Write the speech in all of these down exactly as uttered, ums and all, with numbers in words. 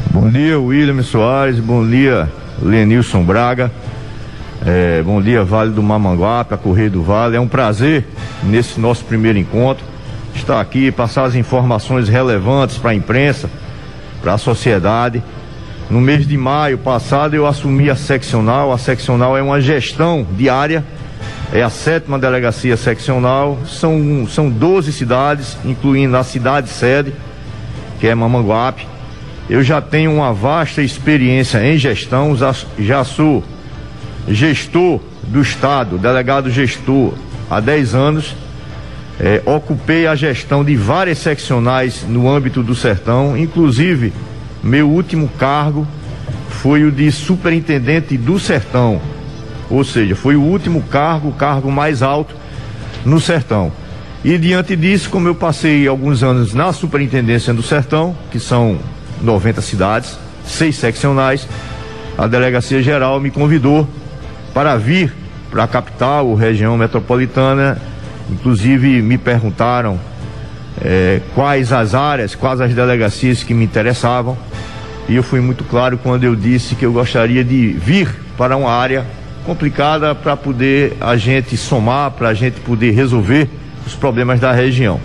Bom dia, William Soares, bom dia, Lenilson Braga, é, bom dia, Vale do Mamanguape, a Correia do Vale. É um prazer, nesse nosso primeiro encontro, estar aqui e passar as informações relevantes para a imprensa, para a sociedade. No mês de maio passado eu assumi a seccional. A seccional é uma gestão diária, é a sétima delegacia seccional, são, são doze cidades, incluindo a cidade sede, que é Mamanguape. Eu já tenho uma vasta experiência em gestão, já sou gestor do estado, delegado gestor há dez anos, é, ocupei a gestão de várias seccionais no âmbito do Sertão, inclusive meu último cargo foi o de superintendente do Sertão, ou seja, foi o último cargo, o cargo mais alto no Sertão. E diante disso, como eu passei alguns anos na superintendência do Sertão, que são noventa cidades, seis seccionais, a Delegacia Geral me convidou para vir para a capital, ou região metropolitana. Inclusive me perguntaram é, quais as áreas, quais as delegacias que me interessavam, e eu fui muito claro quando eu disse que eu gostaria de vir para uma área complicada para poder a gente somar, para a gente poder resolver os problemas da região.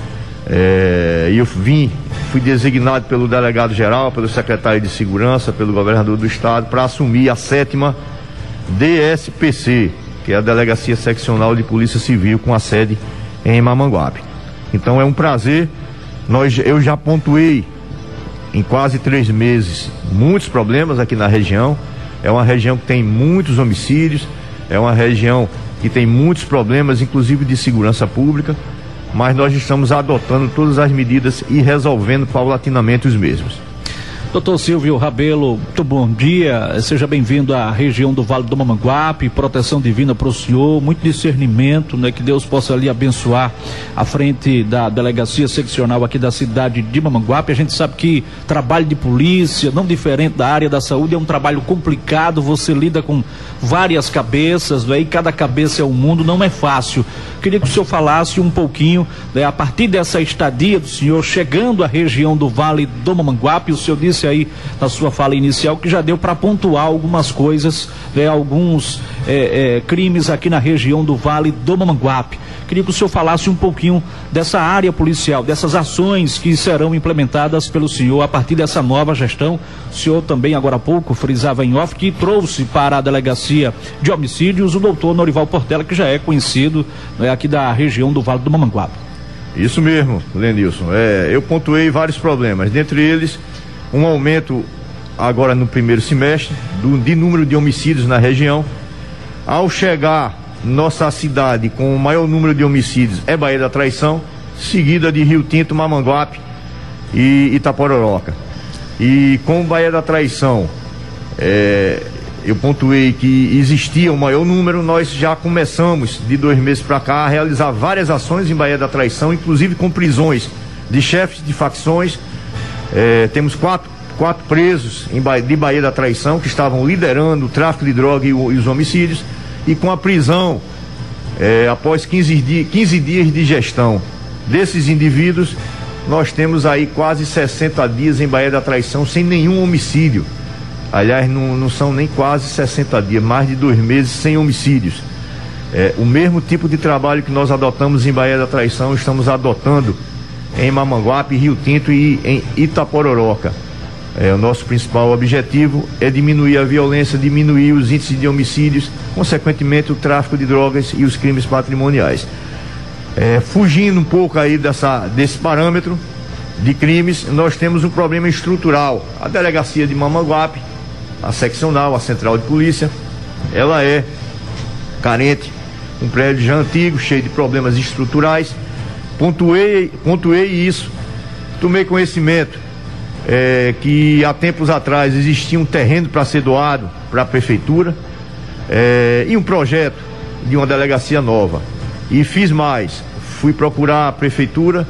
É, e eu vim, fui designado pelo delegado geral, pelo secretário de segurança, pelo governador do estado, para assumir a sétima D S P C, que é a Delegacia Seccional de Polícia Civil, com a sede em Mamanguape. Então é um prazer. Nós, eu já pontuei em quase três meses muitos problemas aqui na região. É uma região que tem muitos homicídios, é uma região que tem muitos problemas, inclusive de segurança pública, mas nós estamos adotando todas as medidas e resolvendo paulatinamente os mesmos. Doutor Silvio Rabelo, muito bom dia, seja bem-vindo à região do Vale do Mamanguape, proteção divina para o senhor, muito discernimento, né, que Deus possa ali abençoar à frente da delegacia seccional aqui da cidade de Mamanguape. A gente sabe que trabalho de polícia, não diferente da área da saúde, é um trabalho complicado, você lida com várias cabeças, né, e cada cabeça é um mundo, não é fácil. Queria que o senhor falasse um pouquinho, né, a partir dessa estadia do senhor chegando à região do Vale do Mamanguape. O senhor disse aí na sua fala inicial que já deu para pontuar algumas coisas, né, alguns é, é, crimes aqui na região do Vale do Mamanguape. Queria que o senhor falasse um pouquinho dessa área policial, dessas ações que serão implementadas pelo senhor a partir dessa nova gestão. O senhor também agora há pouco frisava em off que trouxe para a delegacia de homicídios o doutor Norival Portela, que já é conhecido, né, aqui da região do Vale do Mamanguape. Isso mesmo, Lenilson. É, eu pontuei vários problemas, dentre eles um aumento agora no primeiro semestre do, de número de homicídios na região. Ao chegar nossa cidade com o maior número de homicídios é Baía da Traição, seguida de Rio Tinto, Mamanguape e Itapororoca. E com Baía da Traição, é, eu pontuei que existia o maior número. Nós já começamos de dois meses para cá a realizar várias ações em Baía da Traição, inclusive com prisões de chefes de facções. É, temos quatro, quatro presos em ba de Baía da Traição que estavam liderando o tráfico de droga e, o, e os homicídios, e com a prisão é, após quinze dias de gestão desses indivíduos, nós temos aí quase sessenta dias em Baía da Traição sem nenhum homicídio. Aliás, não, não são nem quase sessenta dias, mais de dois meses sem homicídios. É, o mesmo tipo de trabalho que nós adotamos em Baía da Traição, estamos adotando em Mamanguape, Rio Tinto e em Itapororoca. É, o nosso principal objetivo é diminuir a violência, diminuir os índices de homicídios, consequentemente o tráfico de drogas e os crimes patrimoniais. É, fugindo um pouco aí dessa, desse parâmetro de crimes, nós temos um problema estrutural. A delegacia de Mamanguape, a seccional, a central de polícia, ela é carente, um prédio já antigo, cheio de problemas estruturais. Pontuei, pontuei isso, tomei conhecimento é, que há tempos atrás existia um terreno para ser doado para a prefeitura é, e um projeto de uma delegacia nova. E fiz mais, fui procurar a prefeitura,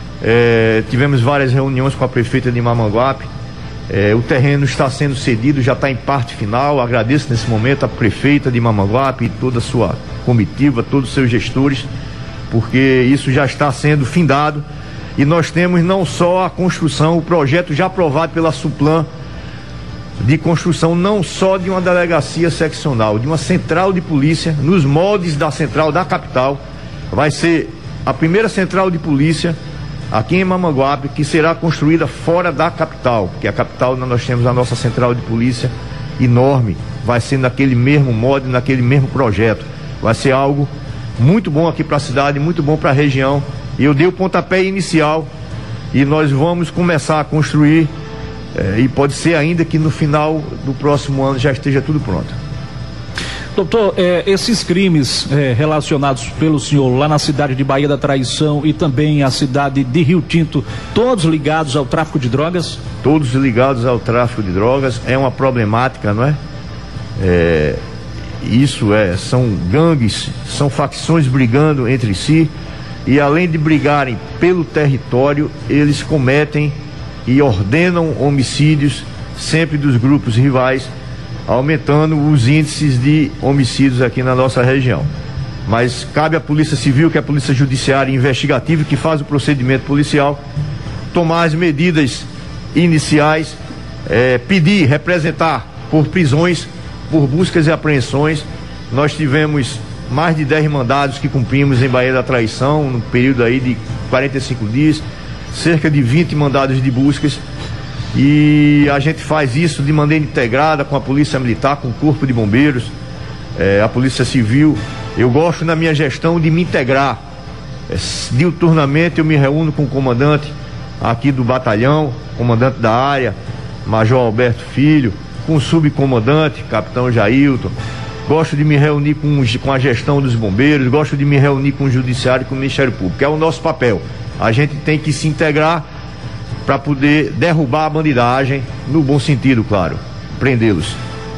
é, tivemos várias reuniões com a prefeita de Mamanguape. É, o terreno está sendo cedido, já está em parte final. Agradeço nesse momento a prefeita de Mamanguape e toda a sua comitiva, todos os seus gestores, porque isso já está sendo findado, e nós temos não só a construção, o projeto já aprovado pela Suplan de construção não só de uma delegacia seccional, de uma central de polícia, nos moldes da central da capital. Vai ser a primeira central de polícia aqui em Mamanguape, que será construída fora da capital, porque a capital nós temos a nossa central de polícia enorme, vai ser naquele mesmo molde, naquele mesmo projeto. Vai ser algo muito bom aqui para a cidade, muito bom para a região. E eu dei o pontapé inicial e nós vamos começar a construir, eh, e pode ser ainda que no final do próximo ano já esteja tudo pronto. Doutor, eh, esses crimes eh, relacionados pelo senhor lá na cidade de Baía da Traição e também a cidade de Rio Tinto, todos ligados ao tráfico de drogas? Todos ligados ao tráfico de drogas, é uma problemática, não é? É, isso é, são gangues, são facções brigando entre si, e além de brigarem pelo território, eles cometem e ordenam homicídios sempre dos grupos rivais, aumentando os índices de homicídios aqui na nossa região. Mas cabe à Polícia Civil, que é a Polícia Judiciária Investigativa, que faz o procedimento policial, tomar as medidas iniciais, é, pedir, representar por prisões, por buscas e apreensões. Nós tivemos mais de dez mandados que cumprimos em Baía da Traição, no período aí de quarenta e cinco dias, cerca de vinte mandados de buscas. E a gente faz isso de maneira integrada com a Polícia Militar, com o Corpo de Bombeiros, é, a Polícia Civil. Eu gosto na minha gestão de me integrar. É, diuturnamente eu me reúno com o comandante aqui do batalhão, comandante da área, Major Alberto Filho, com o subcomandante, Capitão Jailton. Gosto de me reunir com, com a gestão dos bombeiros, gosto de me reunir com o Judiciário e com o Ministério Público. É o nosso papel. A gente tem que se integrar para poder derrubar a bandidagem, no bom sentido, claro, prendê-los.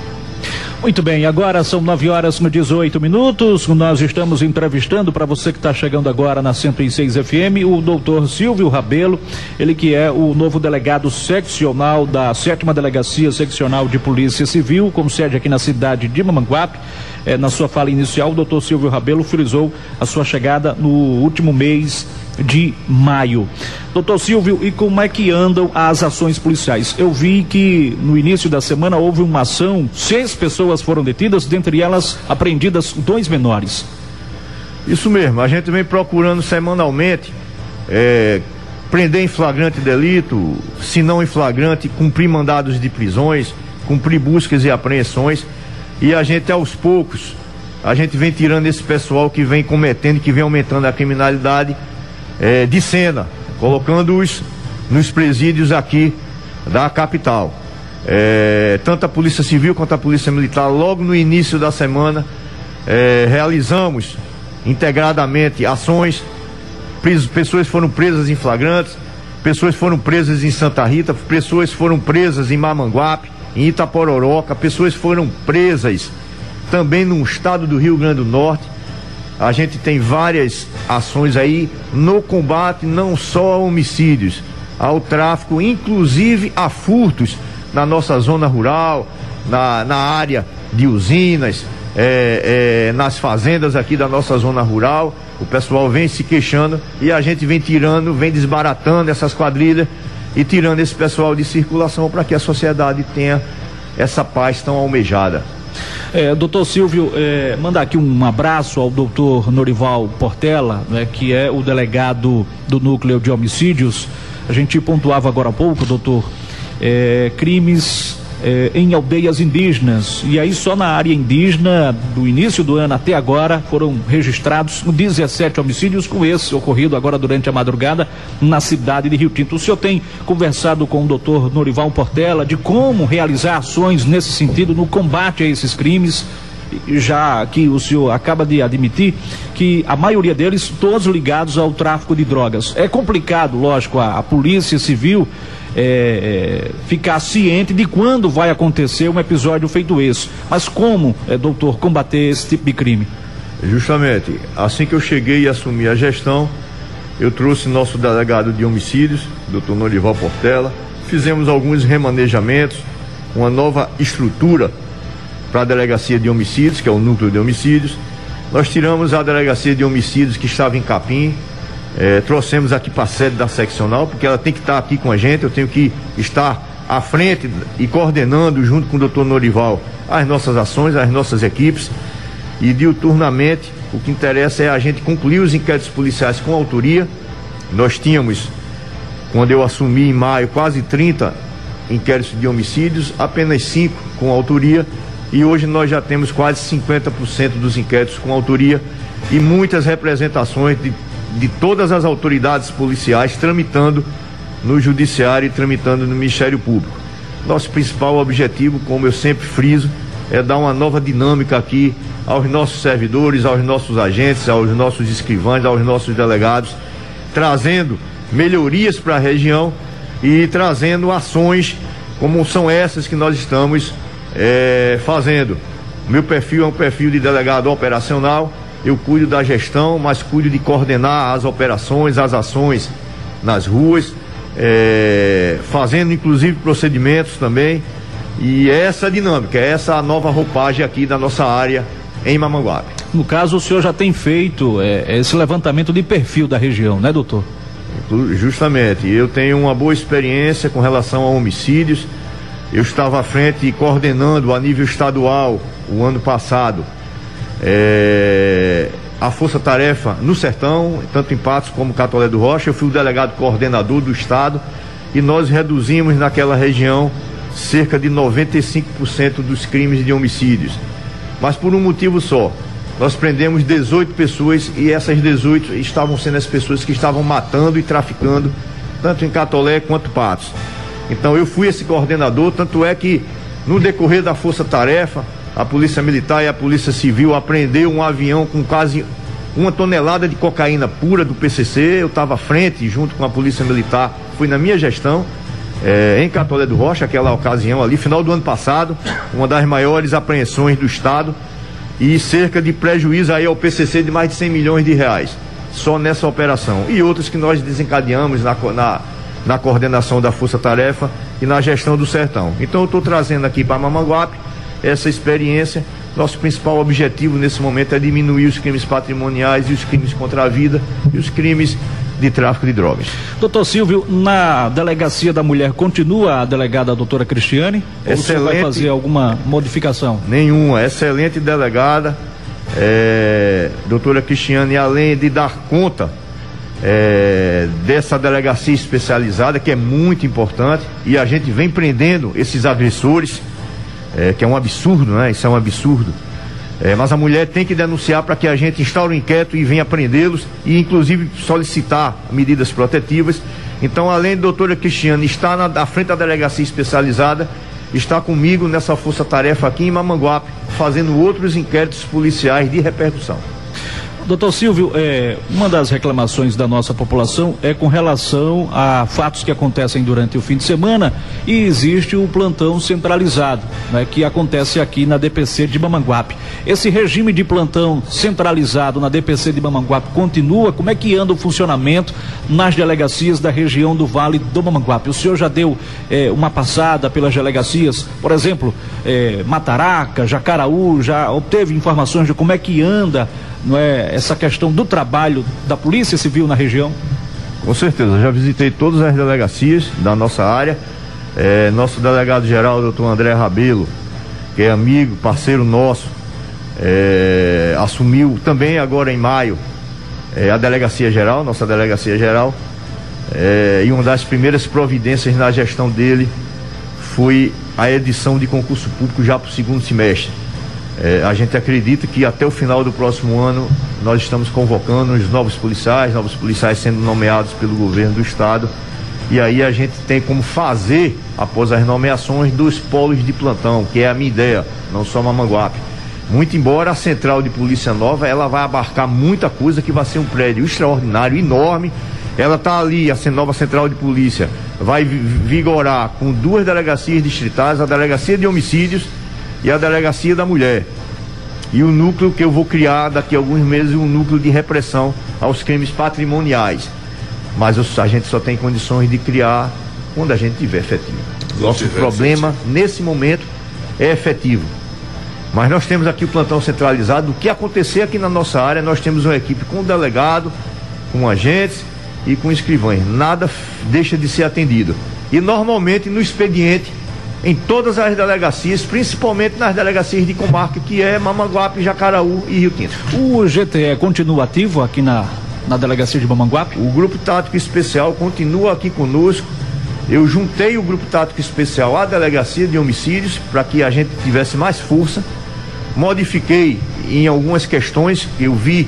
Muito bem, agora são nove horas e dezoito minutos. Nós estamos entrevistando, para você que está chegando agora na cento e seis F M, o doutor Silvio Rabelo, ele que é o novo delegado seccional da sétima Delegacia Seccional de Polícia Civil, com sede aqui na cidade de Mamanguape. É, na sua fala inicial, o doutor Silvio Rabelo frisou a sua chegada no último mês de maio. Doutor Silvio, e como é que andam as ações policiais? Eu vi que no início da semana houve uma ação, seis pessoas foram detidas, dentre elas apreendidas dois menores. Isso mesmo, a gente vem procurando semanalmente é, prender em flagrante delito, se não em flagrante, cumprir mandados de prisões, cumprir buscas e apreensões, e a gente aos poucos, a gente vem tirando esse pessoal que vem cometendo, que vem aumentando a criminalidade É, de cena, colocando-os nos presídios aqui da capital. É, tanto a Polícia Civil quanto a Polícia Militar, logo no início da semana, é, realizamos integradamente ações. Pessoas foram presas em flagrantes, pessoas foram presas em Santa Rita, pessoas foram presas em Mamanguape, em Itapororoca, pessoas foram presas também no estado do Rio Grande do Norte. A gente tem várias ações aí no combate não só a homicídios, ao tráfico, inclusive a furtos na nossa zona rural, na, na área de usinas, é, é, nas fazendas aqui da nossa zona rural. O pessoal vem se queixando e a gente vem tirando, vem desbaratando essas quadrilhas e tirando esse pessoal de circulação para que a sociedade tenha essa paz tão almejada. É, doutor Silvio, é, mandar aqui um abraço ao doutor Norival Portela, né, que é o delegado do Núcleo de Homicídios. A gente pontuava agora há pouco, doutor, é, crimes é, em aldeias indígenas, e aí só na área indígena, do início do ano até agora, foram registrados dezessete homicídios, com esse ocorrido agora durante a madrugada na cidade de Rio Tinto. O senhor tem conversado com o doutor Norival Portela de como realizar ações nesse sentido, no combate a esses crimes, já que o senhor acaba de admitir que a maioria deles todos ligados ao tráfico de drogas. É complicado, lógico, a, a Polícia Civil É, é, ficar ciente de quando vai acontecer um episódio feito esse. Mas como, é, doutor, combater esse tipo de crime? Justamente, assim que eu cheguei e assumi a gestão, eu trouxe nosso delegado de homicídios, doutor Norival Portela, fizemos alguns remanejamentos, uma nova estrutura para a delegacia de homicídios, que é o núcleo de homicídios. Nós tiramos a delegacia de homicídios que estava em Capim, É, trouxemos aqui para a sede da seccional, porque ela tem que estar aqui com a gente, eu tenho que estar à frente e coordenando junto com o doutor Norival as nossas ações, as nossas equipes, e diuturnamente o que interessa é a gente concluir os inquéritos policiais com autoria. Nós tínhamos, quando eu assumi em maio, quase trinta inquéritos de homicídios, apenas cinco com autoria, e hoje nós já temos quase cinquenta por cento dos inquéritos com autoria e muitas representações de, de todas as autoridades policiais tramitando no judiciário e tramitando no Ministério Público. Nosso principal objetivo, como eu sempre friso, é dar uma nova dinâmica aqui aos nossos servidores, aos nossos agentes, aos nossos escrivães, aos nossos delegados, trazendo melhorias para a região e trazendo ações como são essas que nós estamos é, fazendo. O meu perfil é um perfil de delegado operacional, eu cuido da gestão, mas cuido de coordenar as operações, as ações nas ruas, é, fazendo inclusive procedimentos também, e é essa dinâmica, é essa a nova roupagem aqui da nossa área em Mamanguape. No caso, o senhor já tem feito é, esse levantamento de perfil da região, né, doutor? Justamente, eu tenho uma boa experiência com relação a homicídios. Eu estava à frente e coordenando a nível estadual o ano passado é, a força-tarefa no Sertão, tanto em Patos como Catolé do Rocha. Eu fui o delegado coordenador do estado e nós reduzimos naquela região cerca de noventa e cinco por cento dos crimes de homicídios, mas por um motivo só: nós prendemos dezoito pessoas e essas dezoito estavam sendo as pessoas que estavam matando e traficando, tanto em Catolé quanto Patos. Então eu fui esse coordenador, tanto é que no decorrer da força-tarefa, a Polícia Militar e a Polícia Civil apreendeu um avião com quase uma tonelada de cocaína pura do P C C. Eu estava à frente, junto com a Polícia Militar, fui na minha gestão, é, em Catolé do Rocha, aquela ocasião ali, final do ano passado, uma das maiores apreensões do estado, e cerca de prejuízo aí ao P C C de mais de cem milhões de reais, só nessa operação, e outras que nós desencadeamos na, na, na coordenação da Força-Tarefa e na gestão do Sertão. Então eu estou trazendo aqui para Mamanguape essa experiência. Nosso principal objetivo nesse momento é diminuir os crimes patrimoniais e os crimes contra a vida e os crimes de tráfico de drogas. Doutor Silvio, na Delegacia da Mulher continua a delegada a doutora Cristiane? Ou você vai fazer alguma modificação? Nenhuma, excelente delegada, é, doutora Cristiane, além de dar conta é, dessa delegacia especializada, que é muito importante, e a gente vem prendendo esses agressores, é, que é um absurdo, né? Isso é um absurdo. É, mas a mulher tem que denunciar para que a gente instaure um inquérito e venha prendê-los e inclusive solicitar medidas protetivas. Então, além de doutora Cristiane estar na, à frente da delegacia especializada, está comigo nessa força-tarefa aqui em Mamanguape, fazendo outros inquéritos policiais de repercussão. Doutor Silvio, é, uma das reclamações da nossa população é com relação a fatos que acontecem durante o fim de semana, e existe o plantão centralizado, né, que acontece aqui na D P C de Mamanguape. Esse regime de plantão centralizado na D P C de Mamanguape continua? Como é que anda o funcionamento nas delegacias da região do Vale do Mamanguape? O senhor já deu é, uma passada pelas delegacias, por exemplo, é, Mataraca, Jacaraú, já obteve informações de como é que anda, não é, essa questão do trabalho da Polícia Civil na região? Com certeza, já visitei todas as delegacias da nossa área. É, nosso delegado-geral, doutor André Rabelo, que é amigo, parceiro nosso, é, assumiu também agora em maio é, a delegacia geral, nossa delegacia geral, é, e uma das primeiras providências na gestão dele foi a edição de concurso público já para o segundo semestre. É, a gente acredita que até o final do próximo ano nós estamos convocando os novos policiais, novos policiais sendo nomeados pelo governo do estado, e aí a gente tem como fazer, após as nomeações, dos polos de plantão, que é a minha ideia, não só Mamanguape. Muito embora a central de polícia nova, ela vai abarcar muita coisa, que vai ser um prédio extraordinário, enorme. Ela está ali, a nova central de polícia vai vigorar com duas delegacias distritais, a delegacia de homicídios e a delegacia da mulher, e o núcleo que eu vou criar daqui a alguns meses, um núcleo de repressão aos crimes patrimoniais, mas a gente só tem condições de criar quando a gente tiver efetivo. Nosso problema efetivo nesse momento é efetivo, mas nós temos aqui o plantão centralizado. O que acontecer aqui na nossa área, nós temos uma equipe com delegado, com agentes e com escrivães, nada deixa de ser atendido. e normalmente no expediente, em todas as delegacias, principalmente nas delegacias de comarca, que é Mamanguape, Jacaraú e Rio Tinto. O G T E continua ativo aqui na, na delegacia de Mamanguape? O Grupo Tático Especial continua aqui conosco. Eu juntei o Grupo Tático Especial à Delegacia de Homicídios para que a gente tivesse mais força. Modifiquei em algumas questões que eu vi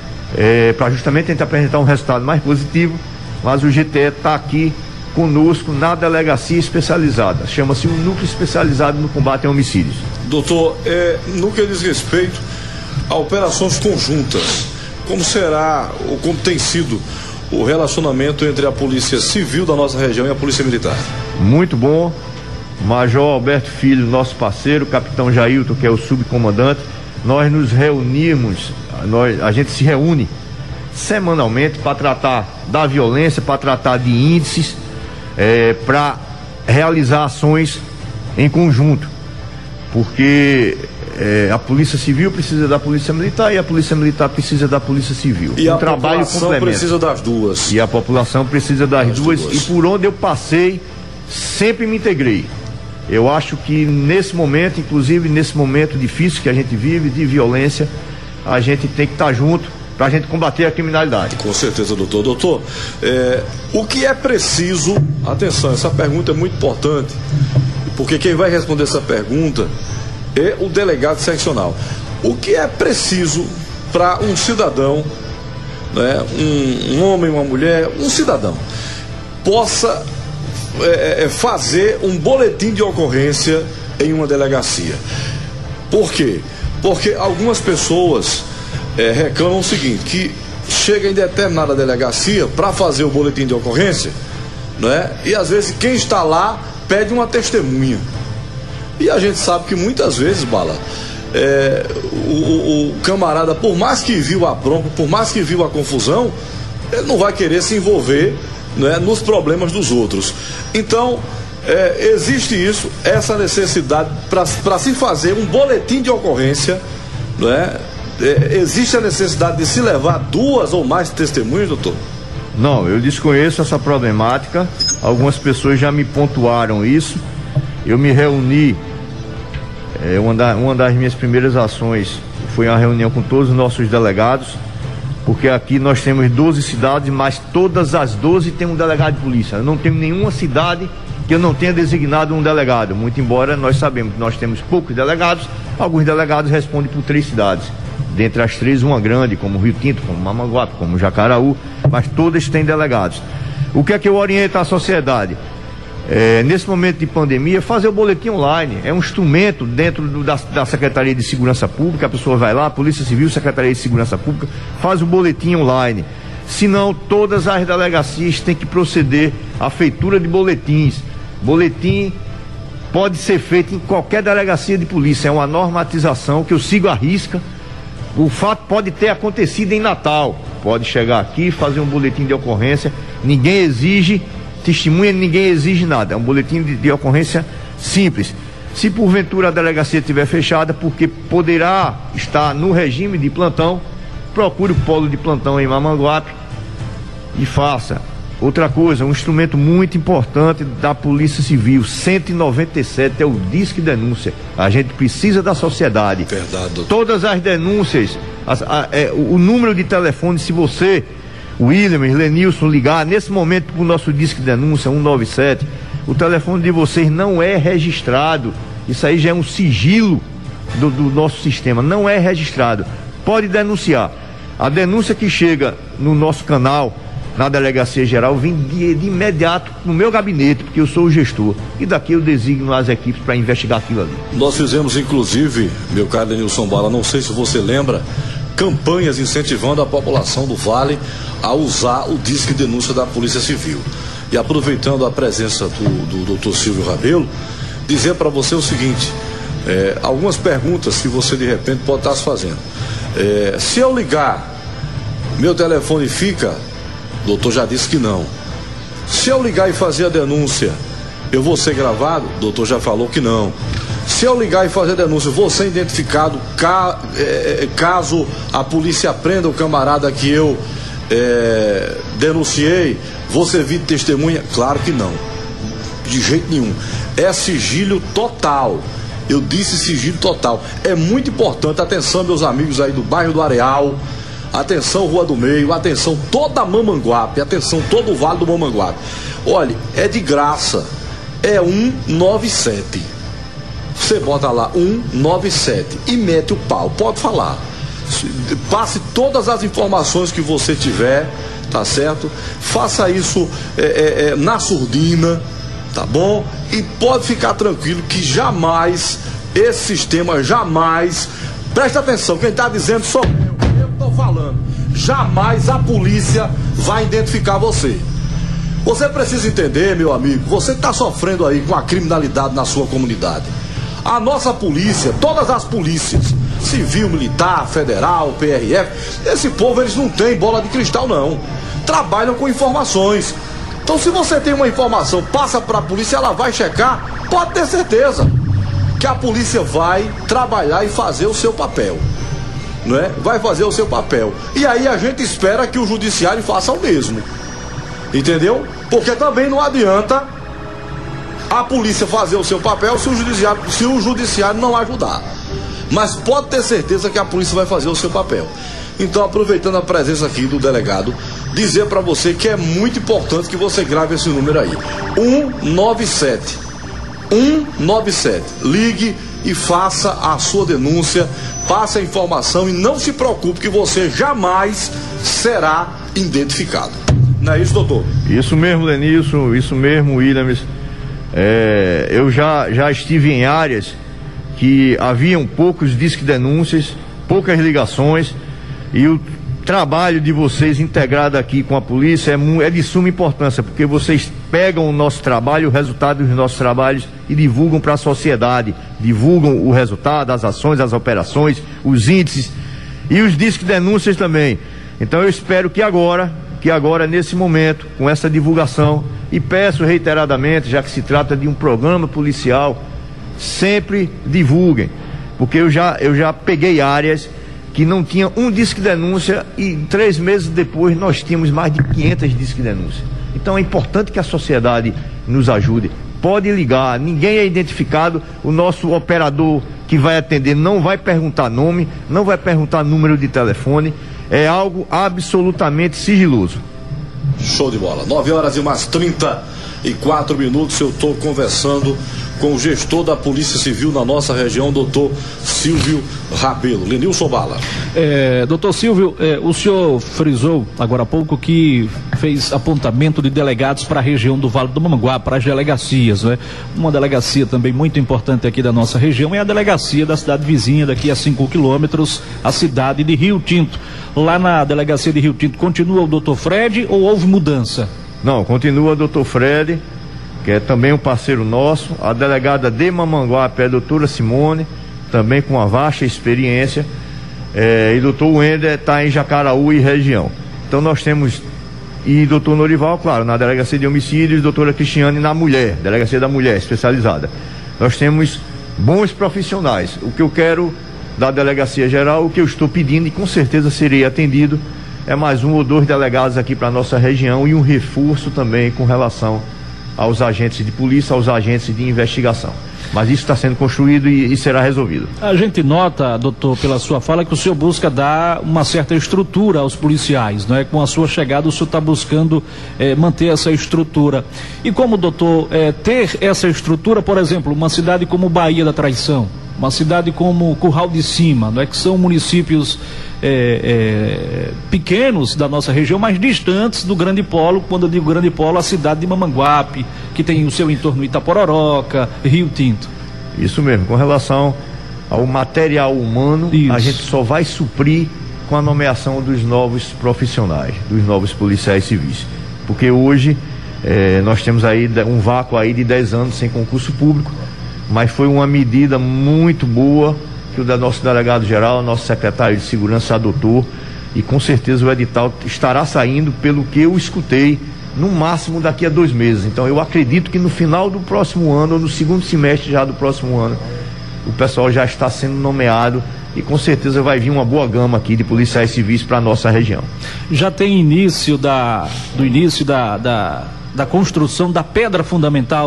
é, para justamente tentar apresentar um resultado mais positivo, mas o G T E está aqui conosco na delegacia especializada, chama-se o Núcleo Especializado no Combate a Homicídios. Doutor, é, no que diz respeito a operações conjuntas, como será ou como tem sido o relacionamento entre a Polícia Civil da nossa região e a Polícia Militar? Muito bom. Major Alberto Filho, nosso parceiro, Capitão Jailton, que é o subcomandante, nós nos reunimos, nós, a gente se reúne semanalmente para tratar da violência, para tratar de índices, É, para realizar ações em conjunto, porque é, a Polícia Civil precisa da Polícia Militar e a Polícia Militar precisa da Polícia Civil. E um a trabalho população precisa das duas. E a população precisa das, das duas, duas. E por onde eu passei, sempre me integrei. Eu acho que nesse momento, inclusive nesse momento difícil que a gente vive, de violência, a gente tem que estar junto para a gente combater a criminalidade. Com certeza, doutor. Doutor, é, o que é preciso, atenção, essa pergunta é muito importante, porque quem vai responder essa pergunta é o delegado seccional. O que é preciso para um cidadão, né, um, um homem, uma mulher, um cidadão, possa é, é, fazer um boletim de ocorrência em uma delegacia? Por quê? Porque algumas pessoas É, reclamam o seguinte, que chega em determinada delegacia para fazer o boletim de ocorrência, né? E às vezes quem está lá pede uma testemunha. E a gente sabe que muitas vezes, Bala, é, o, o, o camarada, por mais que viu a bronca, por mais que viu a confusão, ele não vai querer se envolver, né, nos problemas dos outros. Então, é, existe isso, essa necessidade para se fazer um boletim de ocorrência, né? É, existe a necessidade de se levar duas ou mais testemunhas, doutor? Não, eu desconheço essa problemática. Algumas pessoas já me pontuaram isso. Eu me reuni, é, uma, da, uma das minhas primeiras ações foi uma reunião com todos os nossos delegados, porque aqui nós temos doze cidades, mas todas as doze tem um delegado de polícia. Eu não tenho nenhuma cidade que eu não tenha designado um delegado, muito embora nós sabemos que nós temos poucos delegados. Alguns delegados respondem por três cidades. Dentre as três, uma grande, como Rio Tinto, como Mamanguape, como Jacaraú, mas todas têm delegados. O que é que eu oriento à sociedade? É, nesse momento de pandemia, fazer o boletim online. É um instrumento dentro do, da, da Secretaria de Segurança Pública. A pessoa vai lá, Polícia Civil, Secretaria de Segurança Pública, faz o boletim online. Senão, todas as delegacias têm que proceder à feitura de boletins. Boletim pode ser feito em qualquer delegacia de polícia. É uma normatização que eu sigo à risca. O fato pode ter acontecido em Natal. Pode chegar aqui, fazer um boletim de ocorrência. Ninguém exige testemunha, ninguém exige nada. É um boletim de, de ocorrência simples. Se porventura a delegacia estiver fechada, porque poderá estar no regime de plantão, procure o polo de plantão em Mamanguape e faça. Outra coisa, um instrumento muito importante da Polícia Civil, cento e noventa e sete, é o Disque Denúncia. A gente precisa da sociedade. Verdade, doutor. Todas as denúncias, as, a, é, o, o número de telefone, se você, William, Lenilson, ligar nesse momento para o nosso Disque Denúncia, cento e noventa e sete, o telefone de vocês não é registrado. Isso aí já é um sigilo do, do nosso sistema, não é registrado. Pode denunciar. A denúncia que chega no nosso canal, na Delegacia Geral, vem de, de imediato no meu gabinete, porque eu sou o gestor. E daqui eu designo as equipes para investigar aquilo ali. Nós fizemos, inclusive, meu caro Denilson Bala, não sei se você lembra, campanhas incentivando a população do Vale a usar o Disque Denúncia da Polícia Civil. E aproveitando a presença do, do doutor Silvio Rabelo, dizer para você o seguinte, é, algumas perguntas que você de repente pode estar se fazendo. É, se eu ligar, meu telefone fica... O doutor já disse que não. Se eu ligar e fazer a denúncia, eu vou ser gravado? O doutor já falou que não. Se eu ligar e fazer a denúncia, vou ser identificado ca, é, caso a polícia prenda o camarada que eu é, denunciei? Vou servir de testemunha? Claro que não. de jeito nenhum. É sigilo total. Eu disse sigilo total. É muito importante. Atenção, meus amigos aí do bairro do Areal. Atenção, Rua do Meio. Atenção, toda a Mamanguape. Atenção, todo o Vale do Mamanguape. Olha, é de graça. É um nove sete. Você bota lá um nove sete e mete o pau. Pode falar. Passe todas as informações que você tiver, tá certo? Faça isso é, é, é, na surdina, tá bom? E pode ficar tranquilo que jamais esse sistema, jamais, presta atenção, quem está dizendo sou eu, eu estou falando, jamais a polícia vai identificar você. Você precisa entender, meu amigo, você está sofrendo aí com a criminalidade na sua comunidade. A nossa polícia, todas as polícias, civil, militar, federal, P R F, esse povo, eles não têm bola de cristal, não. Trabalham com informações. Então, se você tem uma informação, passa para a polícia, ela vai checar, pode ter certeza que a polícia vai trabalhar e fazer o seu papel, não é? Vai fazer o seu papel. E aí a gente espera que o judiciário faça o mesmo, entendeu? Porque também não adianta a polícia fazer o seu papel se o judiciário, se o judiciário não ajudar. Mas pode ter certeza que a polícia vai fazer o seu papel. Então, aproveitando a presença aqui do delegado, dizer para você que é muito importante que você grave esse número aí. um nove sete. um nove sete. Ligue e faça a sua denúncia, passe a informação e não se preocupe que você jamais será identificado. Não é isso, doutor? Isso mesmo, Lenilson, isso mesmo, Williams. É, eu já, já estive em áreas que haviam poucos disque denúncias, poucas ligações, e o trabalho de vocês integrado aqui com a polícia é, é de suma importância, porque vocês pegam o nosso trabalho, o resultado dos nossos trabalhos e divulgam para a sociedade, divulgam o resultado, as ações, as operações, os índices e os disque denúncias também. Então eu espero que agora, que agora nesse momento, com essa divulgação, e peço reiteradamente, já que se trata de um programa policial, sempre divulguem, porque eu já, eu já peguei áreas que não tinha um disque denúncia e três meses depois nós tínhamos mais de quinhentas disque denúncias. Então é importante que a sociedade nos ajude. Pode ligar, ninguém é identificado, o nosso operador que vai atender não vai perguntar nome, não vai perguntar número de telefone, é algo absolutamente sigiloso. Show de bola. nove horas e mais trinta e quatro minutos. Eu estou conversando com o gestor da Polícia Civil na nossa região, doutor Silvio Rabelo. Lenilson Bala. É, doutor Silvio, é, o senhor frisou agora há pouco que fez apontamento de delegados para a região do Vale do Mamanguape, para as delegacias, né? Uma delegacia também muito importante aqui da nossa região é a delegacia da cidade vizinha, daqui a cinco quilômetros, a cidade de Rio Tinto. Lá na delegacia de Rio Tinto continua o doutor Fred ou houve mudança? Não, continua o doutor Fred, que é também um parceiro nosso. A delegada de Mamanguape é a doutora Simone, também com uma vasta experiência, é, e doutor Wender está em Jacaraú e região. Então nós temos, e doutor Norival, claro, na delegacia de homicídios, doutora Cristiane na mulher, delegacia da mulher especializada. Nós temos bons profissionais. O que eu quero da delegacia geral, o que eu estou pedindo, e com certeza serei atendido, é mais um ou dois delegados aqui para a nossa região e um reforço também com relação aos agentes de polícia, aos agentes de investigação. Mas isso está sendo construído e, e será resolvido. A gente nota, doutor, pela sua fala, que o senhor busca dar uma certa estrutura aos policiais, não é? Com a sua chegada, o senhor está buscando eh, manter essa estrutura. E como, doutor, eh, ter essa estrutura, por exemplo, uma cidade como Baía da Traição, uma cidade como Curral de Cima, não é? Que são municípios é, é, pequenos da nossa região, mas distantes do grande polo. Quando eu digo grande polo, a cidade de Mamanguape, que tem o seu entorno Itapororoca, Rio Tinto. Isso mesmo. Com relação ao material humano, Isso. a gente só vai suprir com a nomeação dos novos profissionais, dos novos policiais civis, porque hoje é, nós temos aí um vácuo aí de dez anos sem concurso público, mas foi uma medida muito boa que o da nosso delegado geral, nosso secretário de segurança adotou, e com certeza o edital estará saindo, pelo que eu escutei, no máximo daqui a dois meses. Então eu acredito que no final do próximo ano, ou no segundo semestre já do próximo ano, o pessoal já está sendo nomeado e com certeza vai vir uma boa gama aqui de policiais civis para a nossa região. Já tem início da, do início da, da, da construção da pedra fundamental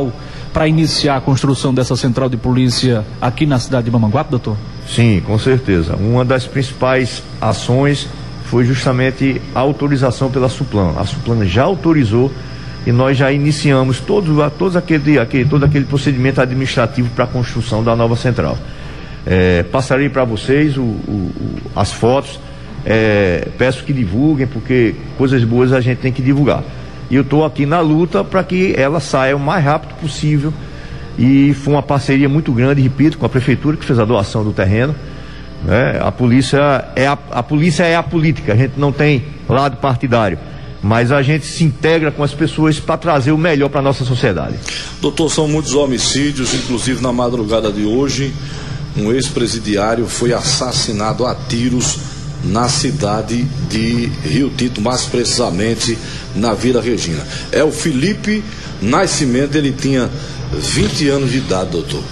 para iniciar a construção dessa central de polícia aqui na cidade de Mamanguape, doutor? Sim, com certeza. Uma das principais ações foi justamente a autorização pela Suplan. A Suplan já autorizou e nós já iniciamos todo, todo, aquele, aquele, todo aquele procedimento administrativo para a construção da nova central. É, passarei para vocês o, o, as fotos, é, peço que divulguem, porque coisas boas a gente tem que divulgar. E eu estou aqui na luta para que ela saia o mais rápido possível, e foi uma parceria muito grande, repito, com a prefeitura, que fez a doação do terreno, né? A polícia é a, a polícia é a política, a gente não tem lado partidário, mas a gente se integra com as pessoas para trazer o melhor para a nossa sociedade. Doutor, são muitos homicídios, inclusive na madrugada de hoje, um ex-presidiário foi assassinado a tiros na cidade de Rio Tinto, mais precisamente na Vila Regina. É o Felipe Nascimento, ele tinha vinte anos de idade, doutor.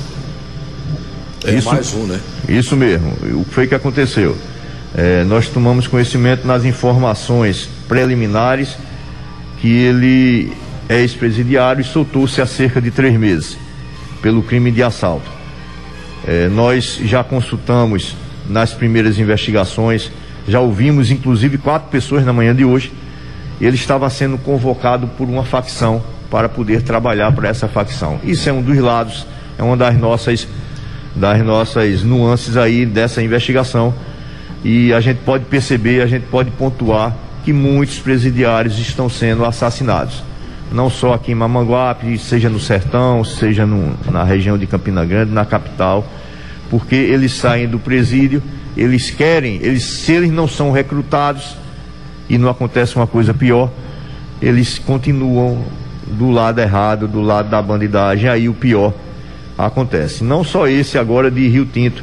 É isso, mais um, né? Isso mesmo. O que foi que aconteceu? É, nós tomamos conhecimento nas informações preliminares que ele é ex-presidiário e soltou-se há cerca de três meses pelo crime de assalto. É, nós já consultamos nas primeiras investigações, já ouvimos inclusive quatro pessoas na manhã de hoje. Ele estava sendo convocado por uma facção para poder trabalhar para essa facção. Isso é um dos lados, é uma das nossas, das nossas nuances aí dessa investigação, e a gente pode perceber, a gente pode pontuar que muitos presidiários estão sendo assassinados, não só aqui em Mamanguape, seja no sertão, seja no, na região de Campina Grande, na capital, porque eles saem do presídio, eles querem, eles, se eles não são recrutados e não acontece uma coisa pior, eles continuam do lado errado, do lado da bandidagem, aí o pior acontece. Não só esse agora de Rio Tinto,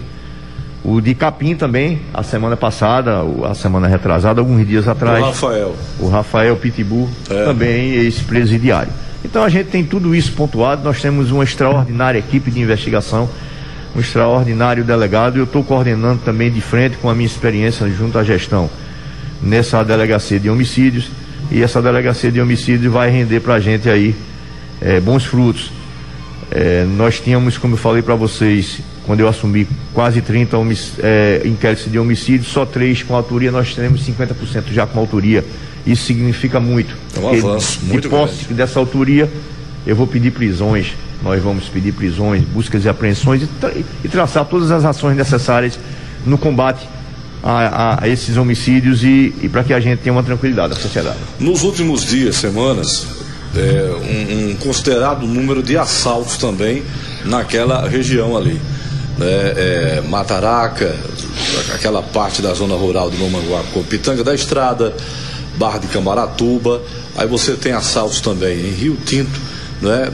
o de Capim também, a semana passada, a semana retrasada, alguns dias atrás. O Rafael. O Rafael Pitbull, é. Também ex-presidiário. Então a gente tem tudo isso pontuado, nós temos uma extraordinária equipe de investigação, um extraordinário delegado. Eu estou coordenando também de frente com a minha experiência junto à gestão nessa delegacia de homicídios, e essa delegacia de homicídios vai render para a gente aí é, bons frutos. É, nós tínhamos, como eu falei para vocês, quando eu assumi, quase trinta é, inquéritos de homicídio, só três com autoria, nós teremos cinquenta por cento já com autoria. Isso significa muito. É um avanço muito de posse grande. Dessa autoria, eu vou pedir prisões, nós vamos pedir prisões, buscas e apreensões e, tra e traçar todas as ações necessárias no combate a, a esses homicídios, e, e para que a gente tenha uma tranquilidade da sociedade. Nos últimos dias, semanas, é, um, um considerado número de assaltos também naquela região ali. É, é, Mataraca, aquela parte da zona rural de Mamanguape, Pitanga da Estrada, Barra de Camaratuba. Aí você tem assaltos também em Rio Tinto, né?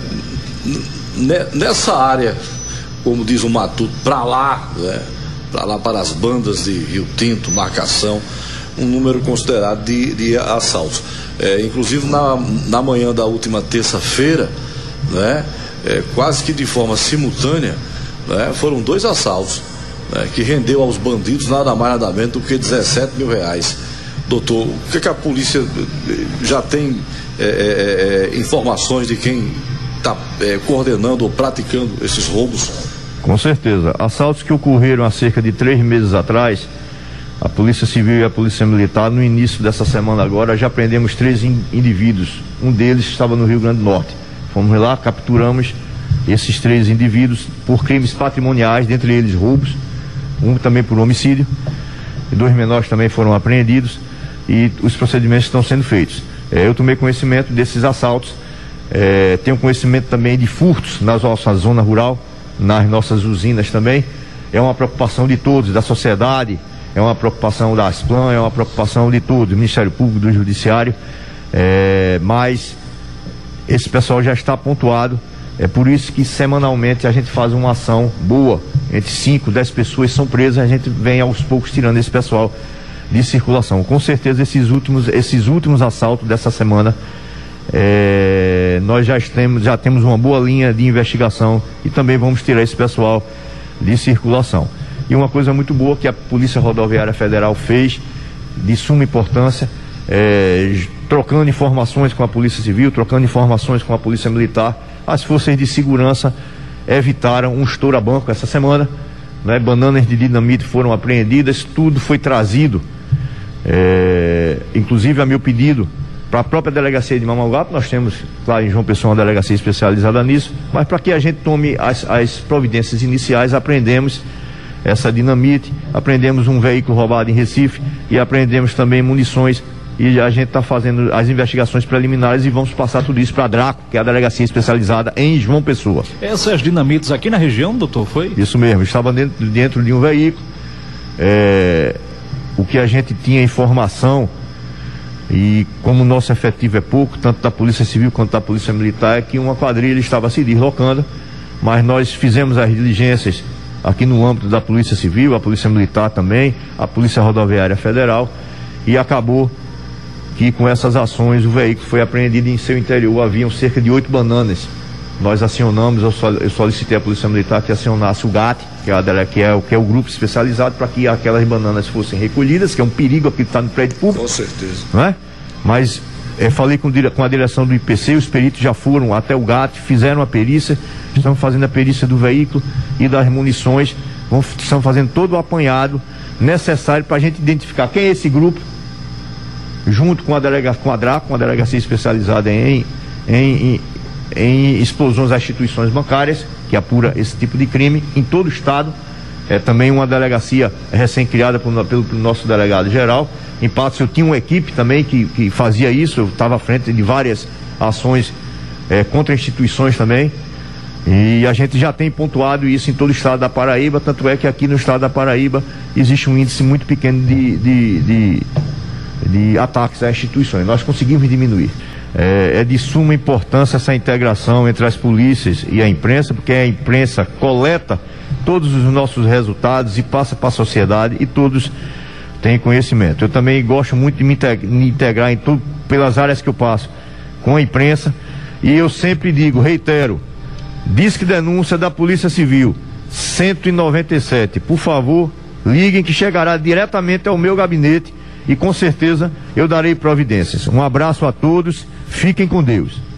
Nessa área, como diz o Matuto, para lá, né? Para lá, para as bandas de Rio Tinto, Marcação, um número considerado de, de assaltos. É, inclusive na, na manhã da última terça-feira, né? É, quase que de forma simultânea, né, foram dois assaltos, né, que rendeu aos bandidos nada mais nada menos do que dezessete mil reais. Doutor, o que, que a polícia já tem é, é, informações de quem está é, coordenando ou praticando esses roubos? Com certeza. Assaltos que ocorreram há cerca de três meses atrás, a Polícia Civil e a Polícia Militar, no início dessa semana agora, já prendemos três indivíduos. Um deles estava no Rio Grande do Norte. Fomos lá, capturamos esses três indivíduos por crimes patrimoniais, dentre eles roubos, um também por homicídio, e dois menores também foram apreendidos, e os procedimentos estão sendo feitos. É, eu tomei conhecimento desses assaltos, é, tenho conhecimento também de furtos na nossa zona rural, nas nossas usinas também. É uma preocupação de todos, da sociedade, é uma preocupação da Asplan, é uma preocupação de todos, do Ministério Público, do Judiciário, é, mas esse pessoal já está pontuado. É por isso que semanalmente a gente faz uma ação boa, entre cinco, dez pessoas são presas, a gente vem aos poucos tirando esse pessoal de circulação. Com certeza esses últimos, esses últimos assaltos dessa semana, é, nós já temos, já temos uma boa linha de investigação e também vamos tirar esse pessoal de circulação. E uma coisa muito boa que a Polícia Rodoviária Federal fez, de suma importância, é, trocando informações com a Polícia Civil, trocando informações com a Polícia Militar, as forças de segurança evitaram um estouro a banco essa semana, né? Bananas de dinamite foram apreendidas, tudo foi trazido, é, inclusive a meu pedido, para a própria delegacia de Mamanguape. Nós temos lá em João Pessoa uma delegacia especializada nisso, mas para que a gente tome as, as providências iniciais, apreendemos essa dinamite, apreendemos um veículo roubado em Recife e apreendemos também munições, e a gente está fazendo as investigações preliminares e vamos passar tudo isso para a Draco, que é a delegacia especializada em João Pessoa. Essas dinamites aqui na região, doutor, foi? Isso mesmo, estava dentro, dentro de um veículo. É, o que a gente tinha informação, e como o nosso efetivo é pouco, tanto da Polícia Civil quanto da Polícia Militar, é que uma quadrilha estava se deslocando, mas nós fizemos as diligências aqui no âmbito da Polícia Civil, a Polícia Militar também, a Polícia Rodoviária Federal, e acabou que com essas ações o veículo foi apreendido e em seu interior haviam cerca de oito bananas. Nós acionamos, eu solicitei à Polícia Militar que acionasse o GAT, que é, a, que é, que é o grupo especializado, para que aquelas bananas fossem recolhidas, que é um perigo aqui que está no prédio público. Com certeza. Não é? Mas é, falei com, com a direção do I P C, os peritos já foram até o GAT, fizeram a perícia, estão fazendo a perícia do veículo e das munições, vão, estão fazendo todo o apanhado necessário para a gente identificar quem é esse grupo, junto com a, delega, com a Draco, com a delegacia especializada em, em, em, em explosões às instituições bancárias, que apura esse tipo de crime em todo o estado. É também uma delegacia recém-criada pelo, pelo, pelo nosso delegado-geral. Em Patos eu tinha uma equipe também que, que fazia isso, eu estava à frente de várias ações é, contra instituições também. E a gente já tem pontuado isso em todo o estado da Paraíba, tanto é que aqui no estado da Paraíba existe um índice muito pequeno de, de, de, de ataques a instituições. Nós conseguimos diminuir. É, é de suma importância essa integração entre as polícias e a imprensa, porque a imprensa coleta todos os nossos resultados e passa para a sociedade e todos têm conhecimento. Eu também gosto muito de me integrar em tudo, pelas áreas que eu passo, com a imprensa, e eu sempre digo, reitero, Disque Denúncia da Polícia Civil cento e noventa e sete, por favor, liguem que chegará diretamente ao meu gabinete e com certeza eu darei providências. Um abraço a todos, fiquem com Deus.